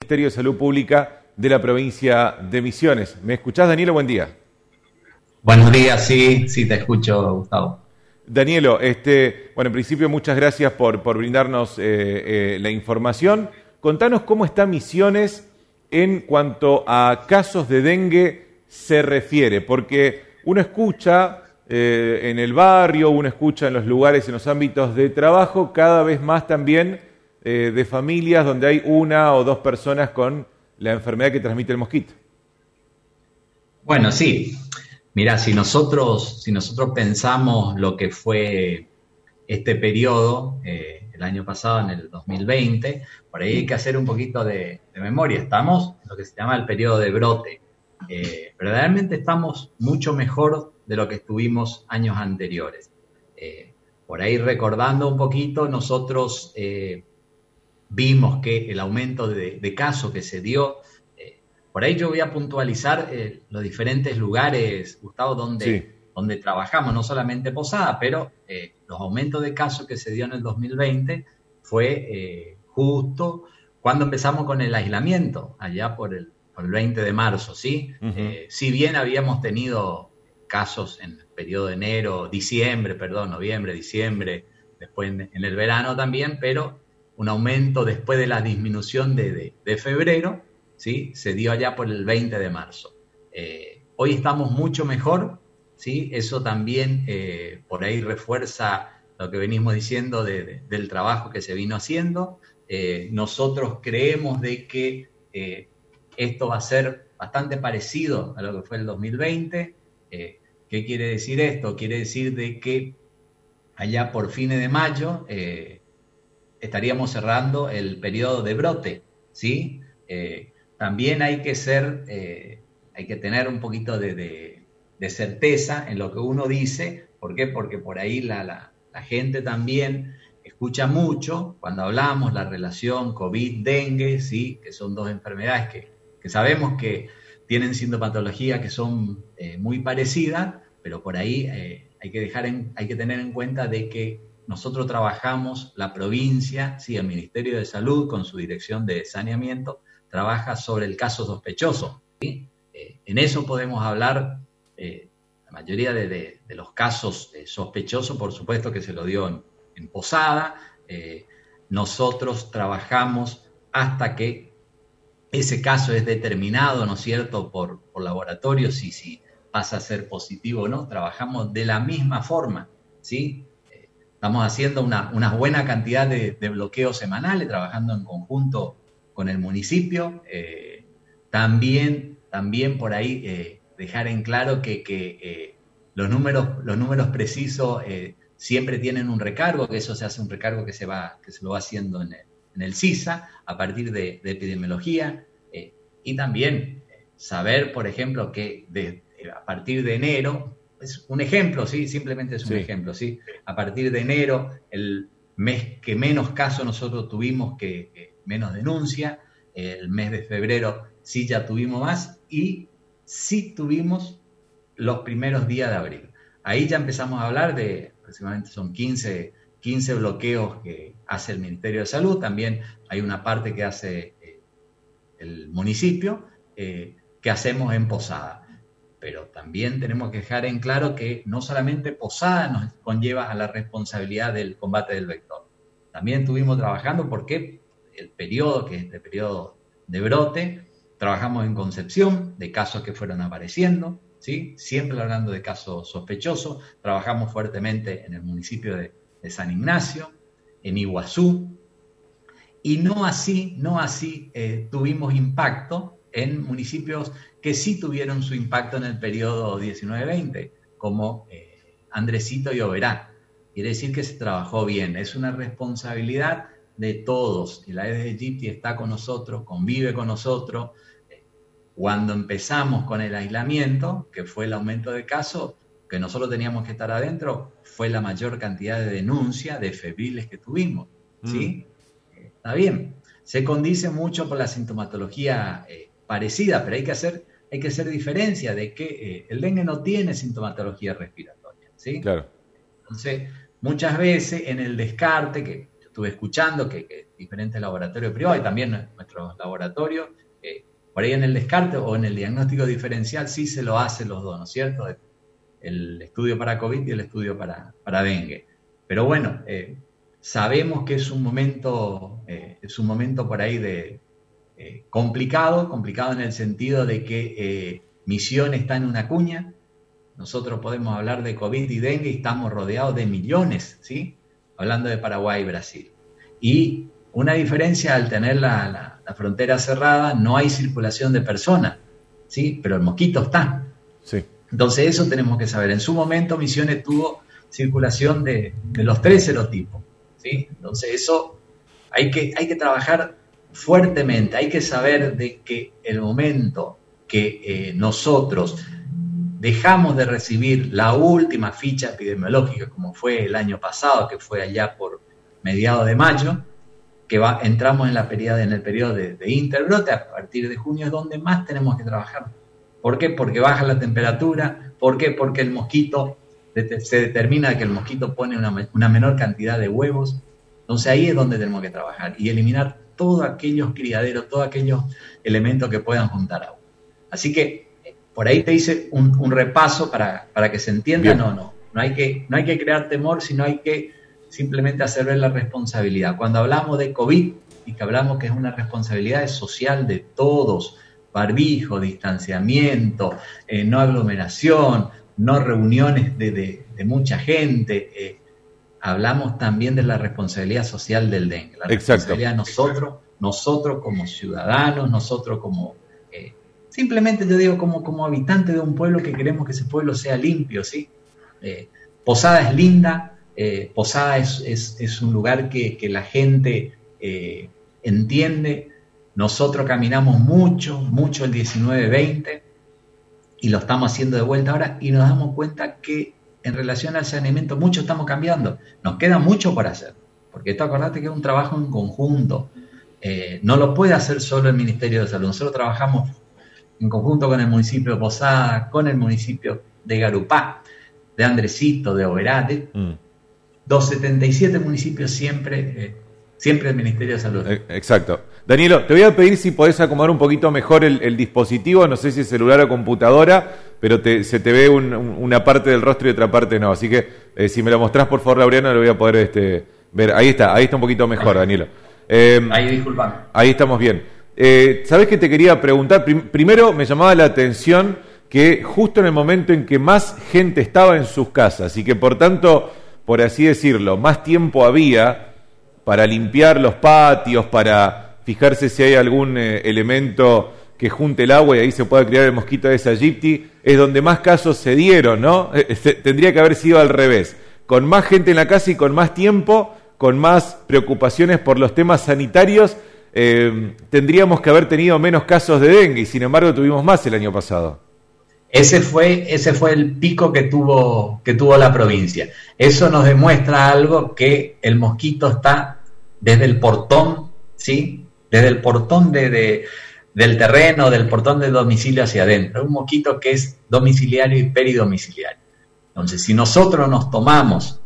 Ministerio de Salud Pública de la provincia de Misiones. ¿Me escuchás, Danielo? Buen día. Buenos días, sí, te escucho, Gustavo. Danielo, bueno, en principio muchas gracias por brindarnos la información. Contanos cómo está Misiones en cuanto a casos de dengue se refiere, porque uno escucha en el barrio, uno escucha en los lugares, en los ámbitos de trabajo, cada vez más también de familias donde hay una o dos personas con la enfermedad que transmite el mosquito. Bueno, sí. Mirá, si nosotros pensamos lo que fue este periodo, el año pasado, en el 2020, por ahí hay que hacer un poquito de memoria. Estamos en lo que se llama el periodo de brote. Verdaderamente estamos mucho mejor de lo que estuvimos años anteriores. Por ahí recordando un poquito, nosotros vimos que el aumento de casos que se dio. Por ahí yo voy a puntualizar los diferentes lugares, Gustavo, donde trabajamos, no solamente Posada, pero los aumentos de casos que se dio en el 2020 fue justo cuando empezamos con el aislamiento, allá por el 20 de marzo, ¿sí? Uh-huh. Si bien habíamos tenido casos en el periodo de noviembre, diciembre, después en el verano también, pero un aumento después de la disminución de febrero, ¿sí? Se dio allá por el 20 de marzo. Hoy estamos mucho mejor, ¿sí? Eso también por ahí refuerza lo que venimos diciendo del trabajo que se vino haciendo. Nosotros creemos de que esto va a ser bastante parecido a lo que fue el 2020. ¿Qué quiere decir esto? Quiere decir de que allá por fines de mayo estaríamos cerrando el periodo de brote, ¿sí? También hay que tener un poquito de certeza en lo que uno dice. ¿Por qué? Porque por ahí la gente también escucha mucho cuando hablamos la relación COVID-dengue, ¿sí? Que son dos enfermedades que sabemos que tienen sintomatología que son muy parecidas, pero por ahí hay que tener en cuenta de que nosotros trabajamos, la provincia, sí, el Ministerio de Salud con su dirección de saneamiento, trabaja sobre el caso sospechoso, ¿sí? En eso podemos hablar, la mayoría de los casos sospechosos, por supuesto que se lo dio en Posada. Nosotros trabajamos hasta que ese caso es determinado, ¿no es cierto?, por laboratorio, si pasa a ser positivo o no. Trabajamos de la misma forma, ¿sí? Estamos haciendo una buena cantidad de bloqueos semanales, trabajando en conjunto con el municipio. También por ahí dejar en claro que los números precisos siempre tienen un recargo, que eso se hace un recargo que se lo va haciendo en el CISA a partir de epidemiología, y también saber, por ejemplo, que a partir de enero, es un ejemplo, ¿sí? Simplemente es un ejemplo, ¿sí? A partir de enero, el mes que menos casos nosotros tuvimos, que menos denuncia. El mes de febrero sí ya tuvimos más, y sí tuvimos los primeros días de abril. Ahí ya empezamos a hablar de, aproximadamente son 15 bloqueos que hace el Ministerio de Salud. También hay una parte que hace el municipio, que hacemos en Posada. Pero también tenemos que dejar en claro que no solamente Posada nos conlleva a la responsabilidad del combate del vector. También estuvimos trabajando porque el periodo, que es el periodo de brote, trabajamos en Concepción, de casos que fueron apareciendo, ¿sí? Siempre hablando de casos sospechosos. Trabajamos fuertemente en el municipio de San Ignacio, en Iguazú, y no así tuvimos impacto en municipios que sí tuvieron su impacto en el periodo 19-20, como Andresito y Oberá. Quiere decir que se trabajó bien. Es una responsabilidad de todos. Y la Aedes aegypti está con nosotros, convive con nosotros. Cuando empezamos con el aislamiento, que fue el aumento de casos, que nosotros teníamos que estar adentro, fue la mayor cantidad de denuncias de febriles que tuvimos, ¿sí? Está bien. Se condice mucho por la sintomatología parecida, pero hay que hacer diferencia de que el dengue no tiene sintomatología respiratoria, ¿sí? Claro. Entonces, muchas veces en el descarte, que yo estuve escuchando que diferentes laboratorios privados y también nuestros laboratorios. Por ahí en el descarte o en el diagnóstico diferencial sí se lo hacen los dos, ¿no es cierto? El estudio para COVID y el estudio para dengue. Pero bueno, sabemos que es un momento por ahí complicado en el sentido de que Misiones está en una cuña. Nosotros podemos hablar de COVID y dengue y estamos rodeados de millones, ¿sí? Hablando de Paraguay y Brasil. Y una diferencia al tener la frontera cerrada, no hay circulación de personas, ¿sí? Pero el mosquito está. Sí. Entonces eso tenemos que saber. En su momento Misiones tuvo circulación de los 3 serotipos, ¿sí? Entonces eso hay que trabajar fuertemente, hay que saber de que el momento que nosotros dejamos de recibir la última ficha epidemiológica, como fue el año pasado, que fue allá por mediados de mayo, que entramos en el periodo de interbrote, a partir de junio es donde más tenemos que trabajar. ¿Por qué? Porque baja la temperatura. ¿Por qué? Porque el mosquito, se determina que el mosquito pone una menor cantidad de huevos. Entonces ahí es donde tenemos que trabajar y eliminar todos aquellos criaderos, todos aquellos elementos que puedan juntar agua. Así que por ahí te hice un repaso para que se entienda. No hay que crear temor, sino hay que simplemente hacer ver la responsabilidad. Cuando hablamos de COVID y que hablamos que es una responsabilidad social de todos, barbijo, distanciamiento, no aglomeración, no reuniones de mucha gente, hablamos también de la responsabilidad social del dengue, la responsabilidad de nosotros como ciudadanos, nosotros como, simplemente yo digo como habitantes de un pueblo que queremos que ese pueblo sea limpio, ¿sí? Posada es linda, Posada es un lugar que la gente entiende. Nosotros caminamos mucho el 19-20 y lo estamos haciendo de vuelta ahora y nos damos cuenta que en relación al saneamiento mucho estamos cambiando. Nos queda mucho por hacer, porque esto acordate que es un trabajo en conjunto. No lo puede hacer solo el Ministerio de Salud. Nosotros trabajamos en conjunto con el municipio de Posada, con el municipio de Garupá, de Andresito, de Oberá, 277 municipios siempre el Ministerio de Salud. Exacto. Danilo, te voy a pedir si podés acomodar un poquito mejor el dispositivo, no sé si es celular o computadora, pero se te ve una parte del rostro y otra parte no. Así que si me lo mostrás, por favor, Laureano, lo voy a poder ver. Ahí está un poquito mejor, Danilo. Ahí, disculpa. Ahí estamos bien. ¿Sabés qué te quería preguntar? Primero me llamaba la atención que justo en el momento en que más gente estaba en sus casas y que por tanto, por así decirlo, más tiempo había para limpiar los patios, para fijarse si hay algún elemento que junte el agua y ahí se pueda criar el mosquito Aedes aegypti, es donde más casos se dieron, ¿no? Tendría que haber sido al revés, con más gente en la casa y con más tiempo, con más preocupaciones por los temas sanitarios, tendríamos que haber tenido menos casos de dengue y sin embargo tuvimos más el año pasado. Ese fue el pico que tuvo la provincia. Eso nos demuestra algo, que el mosquito está desde el portón, ¿sí? Desde el portón del terreno, del portón del domicilio hacia adentro. Es un mosquito que es domiciliario y peridomiciliario. Entonces, si nosotros nos tomamos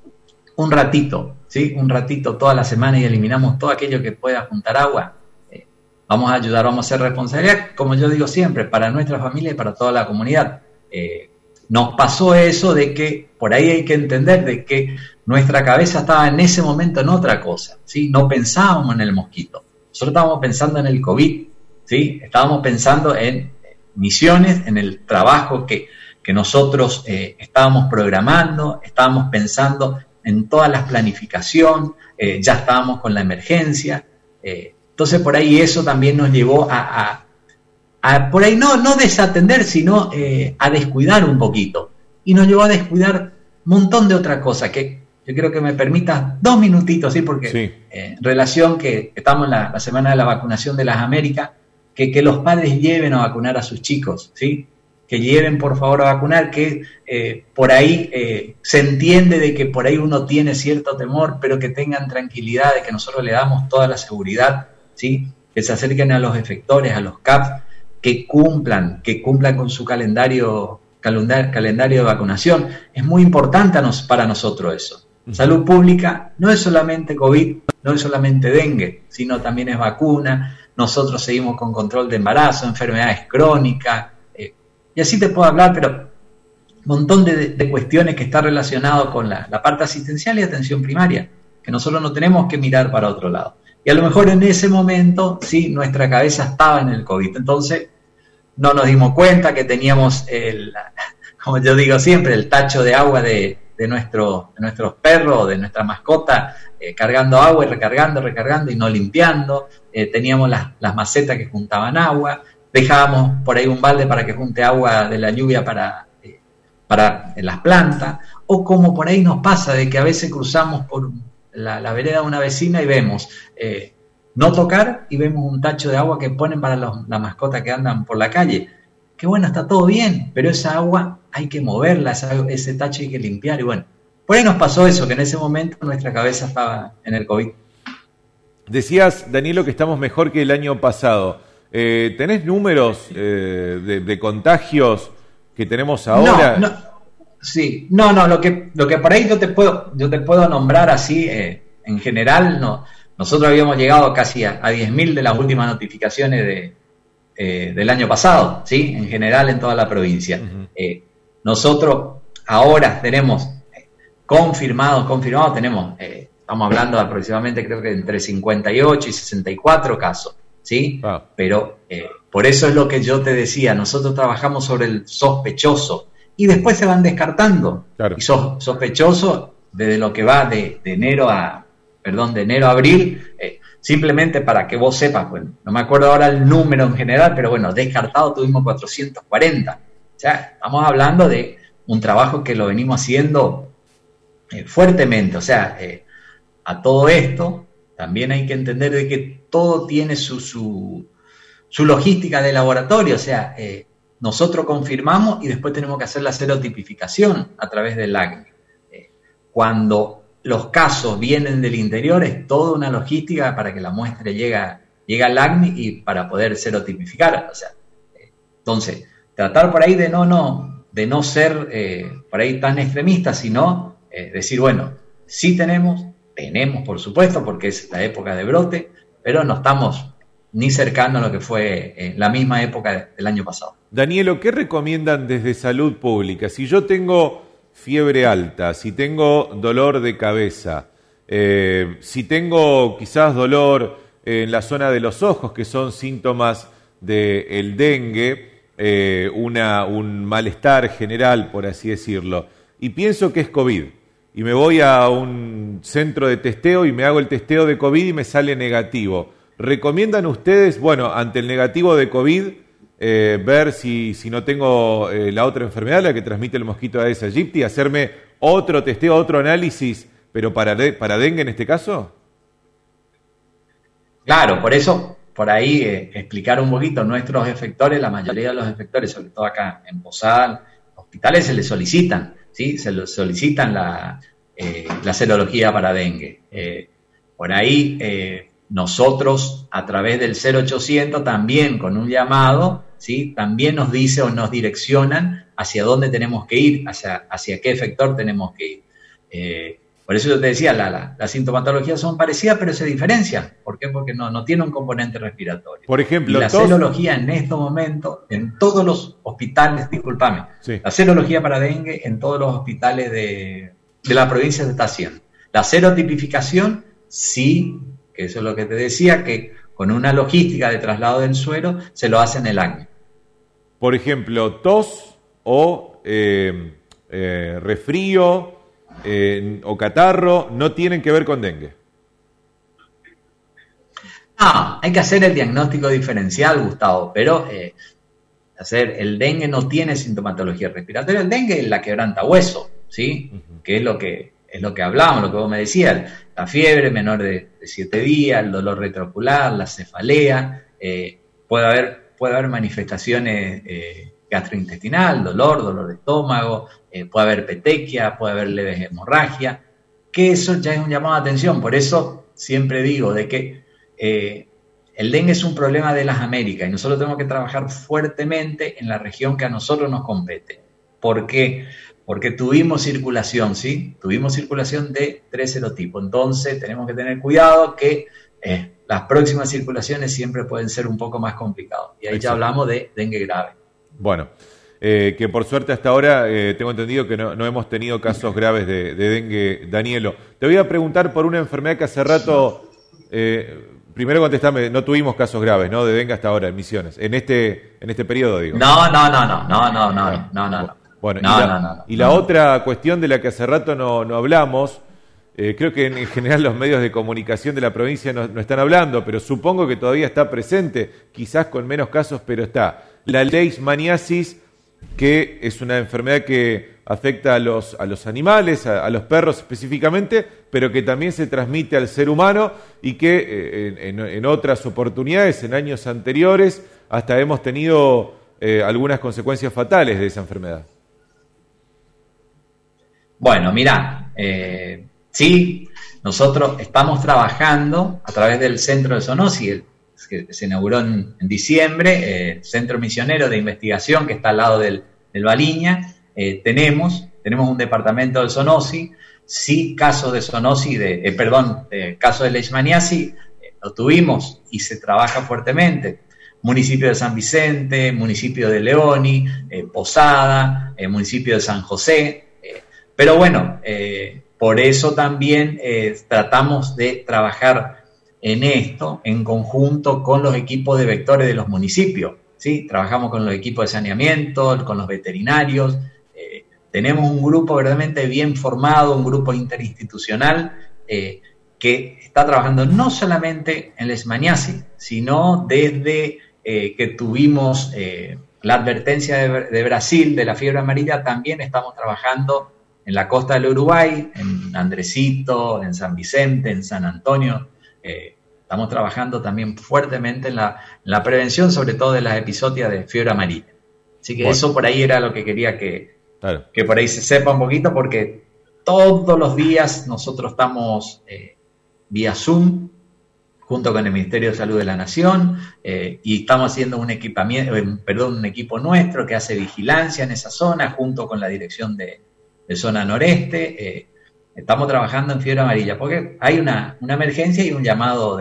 un ratito, ¿sí? Un ratito toda la semana y eliminamos todo aquello que pueda juntar agua, vamos a ayudar, vamos a ser responsabilidad, como yo digo siempre, para nuestra familia y para toda la comunidad. Nos pasó eso de que, por ahí hay que entender, de que nuestra cabeza estaba en ese momento en otra cosa, ¿sí? No pensábamos en el mosquito, nosotros estábamos pensando en el COVID, ¿sí? Estábamos pensando en Misiones, en el trabajo que nosotros estábamos programando, estábamos pensando en toda la planificación, ya estábamos con la emergencia. Entonces por ahí eso también nos llevó a por ahí no desatender, sino a descuidar un poquito. Y nos llevó a descuidar un montón de otras cosas, que yo creo que me permitas 2 minutitos, ¿sí? Porque sí. En relación que estamos en la semana de la vacunación de las Américas, que los padres lleven a vacunar a sus chicos, ¿sí? Que lleven por favor a vacunar, que por ahí se entiende de que por ahí uno tiene cierto temor, pero que tengan tranquilidad de que nosotros le damos toda la seguridad, ¿sí? Que se acerquen a los efectores, a los CAP, que cumplan con su calendario de vacunación. Es muy importante para nosotros eso. Salud pública no es solamente COVID, no es solamente dengue, sino también es vacuna. Nosotros seguimos con control de embarazo, enfermedades crónicas, y así te puedo hablar, pero un montón de cuestiones que están relacionadas con la parte asistencial y atención primaria, que nosotros no tenemos que mirar para otro lado. Y a lo mejor en ese momento, sí, nuestra cabeza estaba en el COVID. Entonces, no nos dimos cuenta que teníamos, como yo digo siempre, el tacho de agua de nuestros perros, de nuestra mascota, cargando agua y recargando y no limpiando. Teníamos las macetas que juntaban agua. Dejábamos por ahí un balde para que junte agua de la lluvia para las plantas. O como por ahí nos pasa de que a veces cruzamos por la vereda de una vecina y vemos no tocar y vemos un tacho de agua que ponen para las mascotas que andan por la calle. Que bueno, está todo bien, pero esa agua hay que moverla, ese tacho hay que limpiar. Y bueno, por ahí nos pasó eso, que en ese momento nuestra cabeza estaba en el COVID. Decías, Danilo, que estamos mejor que el año pasado. ¿Tenés números de contagios que tenemos ahora? Sí, lo que por ahí yo te puedo nombrar así, en general, no. Nosotros habíamos llegado casi a 10.000 de las últimas notificaciones del año pasado, ¿sí? En general en toda la provincia. Uh-huh. Nosotros ahora tenemos confirmados, tenemos, estamos hablando de aproximadamente creo que entre 58 y 64 casos, ¿sí? Wow. Pero por eso es lo que yo te decía, nosotros trabajamos sobre el sospechoso y después se van descartando. Claro. Y sospechoso desde lo que va de enero a abril, simplemente para que vos sepas, bueno, no me acuerdo ahora el número en general, pero bueno, descartado tuvimos 440. O sea, estamos hablando de un trabajo que lo venimos haciendo fuertemente. O sea, a todo esto también hay que entender de que todo tiene su logística de laboratorio. O sea, nosotros confirmamos y después tenemos que hacer la serotipificación a través del ACNI. Cuando los casos vienen del interior, es toda una logística para que la muestra llegue al ACNI y para poder serotipificar. O sea, entonces, tratar por ahí de no ser por ahí tan extremistas, sino decir, bueno, sí tenemos por supuesto, porque es la época de brote, pero no estamos ni cercano a lo que fue la misma época del año pasado. Danielo, ¿qué recomiendan desde Salud Pública? Si yo tengo fiebre alta, si tengo dolor de cabeza, si tengo quizás dolor en la zona de los ojos, que son síntomas del dengue, un malestar general, por así decirlo, y pienso que es COVID, y me voy a un centro de testeo y me hago el testeo de COVID y me sale negativo, ¿recomiendan ustedes, bueno, ante el negativo de COVID, ver si no tengo la otra enfermedad, la que transmite el mosquito Aedes aegypti, hacerme otro testeo, otro análisis, pero para dengue en este caso? Claro, por eso, por ahí explicar un poquito nuestros efectores, la mayoría de los efectores, sobre todo acá en Posada, hospitales se les solicitan, ¿sí? Se les solicitan la serología para dengue. Por ahí nosotros, a través del 0800, también con un llamado, ¿sí? También nos dice o nos direccionan hacia dónde tenemos que ir, hacia qué efector tenemos que ir. Por eso yo te decía, las sintomatologías son parecidas, pero se diferencian. ¿Por qué? Porque no tiene un componente respiratorio. Por ejemplo, y la serología en estos momentos, en todos los hospitales, discúlpame, sí. La serología para dengue en todos los hospitales de la provincia se está haciendo. La serotipificación, sí, que eso es lo que te decía, que con una logística de traslado del suero se lo hace en el ACNI. Por ejemplo, tos o resfrío o catarro no tienen que ver con dengue. Hay que hacer el diagnóstico diferencial, Gustavo, pero el dengue no tiene sintomatología respiratoria. El dengue es la quebranta hueso, ¿sí? Uh-huh. Que es lo que hablábamos, lo que vos me decías, la fiebre menor de 7 días, el dolor retroocular, la cefalea, puede haber manifestaciones gastrointestinal, dolor de estómago, puede haber petequia, puede haber leves hemorragias, que eso ya es un llamado de atención. Por eso siempre digo de que el dengue es un problema de las Américas y nosotros tenemos que trabajar fuertemente en la región que a nosotros nos compete. ¿Por qué? porque tuvimos circulación, ¿sí? Tuvimos circulación de 3 serotipos. Entonces tenemos que tener cuidado que las próximas circulaciones siempre pueden ser un poco más complicadas. Y ahí Exacto. ya hablamos de dengue grave. Bueno, que por suerte hasta ahora tengo entendido que no hemos tenido casos graves de dengue, Danielo. Te voy a preguntar por una enfermedad que hace rato, primero contestame, no tuvimos casos graves, ¿no? De dengue hasta ahora en Misiones, en este periodo, digo. No. Bueno, No. y la otra cuestión de la que hace rato no hablamos, creo que en general los medios de comunicación de la provincia no están hablando, pero supongo que todavía está presente, quizás con menos casos, pero está. La leishmaniasis, que es una enfermedad que afecta a los animales, a los perros específicamente, pero que también se transmite al ser humano y que en otras oportunidades, en años anteriores, hasta hemos tenido algunas consecuencias fatales de esa enfermedad. Bueno, mirá, sí, nosotros estamos trabajando a través del Centro de Zoonosis, que se inauguró en diciembre, Centro Misionero de Investigación que está al lado del Baliña. Tenemos un departamento de zoonosis. Sí, casos de zoonosis, casos de leishmaniasis, lo tuvimos y se trabaja fuertemente. Municipio de San Vicente, municipio de Leoni, Posada, municipio de San José. Pero bueno, por eso también tratamos de trabajar en esto en conjunto con los equipos de vectores de los municipios, ¿sí? Trabajamos con los equipos de saneamiento, con los veterinarios. Tenemos un grupo verdaderamente bien formado, un grupo interinstitucional que está trabajando no solamente en leishmaniasis, sino desde que tuvimos la advertencia de Brasil de la fiebre amarilla, también estamos trabajando en la costa del Uruguay, en Andresito, en San Vicente, en San Antonio. Estamos trabajando también fuertemente en la prevención, sobre todo de las episodias de fiebre amarilla. Así que eso por ahí era lo que quería que por ahí se sepa un poquito, porque todos los días nosotros estamos vía Zoom, junto con el Ministerio de Salud de la Nación, y estamos haciendo un equipo nuestro que hace vigilancia en esa zona, junto con la dirección de zona noreste. Estamos trabajando en fiebre amarilla, porque hay una emergencia y un llamado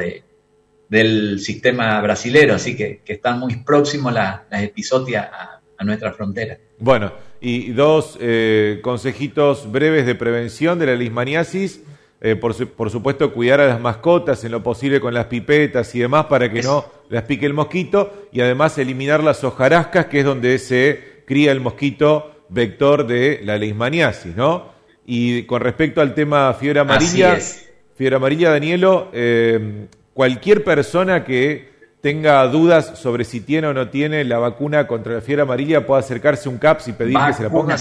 del sistema brasilero, así que están muy próximos las episodias a nuestra frontera. Bueno, y dos consejitos breves de prevención de la leishmaniasis. Por supuesto, cuidar a las mascotas en lo posible con las pipetas y demás para que no las pique el mosquito, y además eliminar las hojarascas, que es donde se cría el mosquito vector de la leishmaniasis, ¿no? Y con respecto al tema fiebre amarilla, Danielo, cualquier persona que tenga dudas sobre si tiene o no tiene la vacuna contra la fiebre amarilla puede acercarse a un CAPS y pedir que se la pongan.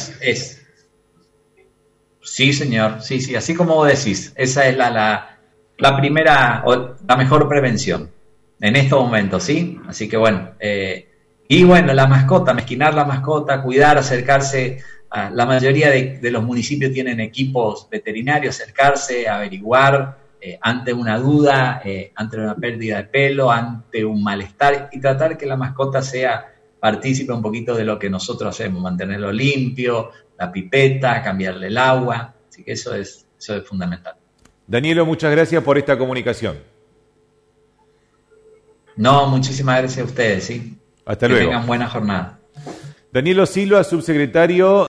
Sí, señor, sí, así como vos decís, esa es la primera, o la mejor prevención en estos momentos, ¿sí? Así que bueno, y bueno, la mascota, mezquinar la mascota, cuidar, acercarse. La mayoría de los municipios tienen equipos veterinarios, acercarse, averiguar ante una duda, ante una pérdida de pelo, ante un malestar, y tratar que la mascota sea partícipe un poquito de lo que nosotros hacemos, mantenerlo limpio, la pipeta, cambiarle el agua. Así que eso es fundamental. Danielo, muchas gracias por esta comunicación. No, muchísimas gracias a ustedes, ¿sí? Hasta luego. Que tengan buena jornada. Danielo Silva, subsecretario